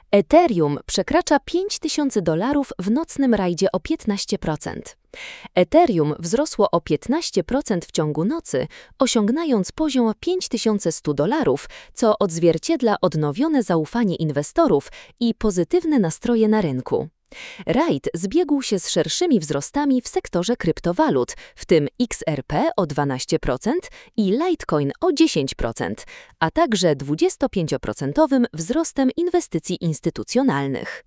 Ethereum przekracza $5000 w nocnym rajdzie o 15%. Ethereum wzrosło o 15% w ciągu nocy, osiągając poziom $5100, co odzwierciedla odnowione zaufanie inwestorów i pozytywne nastroje na rynku. Rajd zbiegł się z szerszymi wzrostami w sektorze kryptowalut, w tym XRP o 12% i Litecoin o 10%, a także 25% wzrostem inwestycji instytucjonalnych.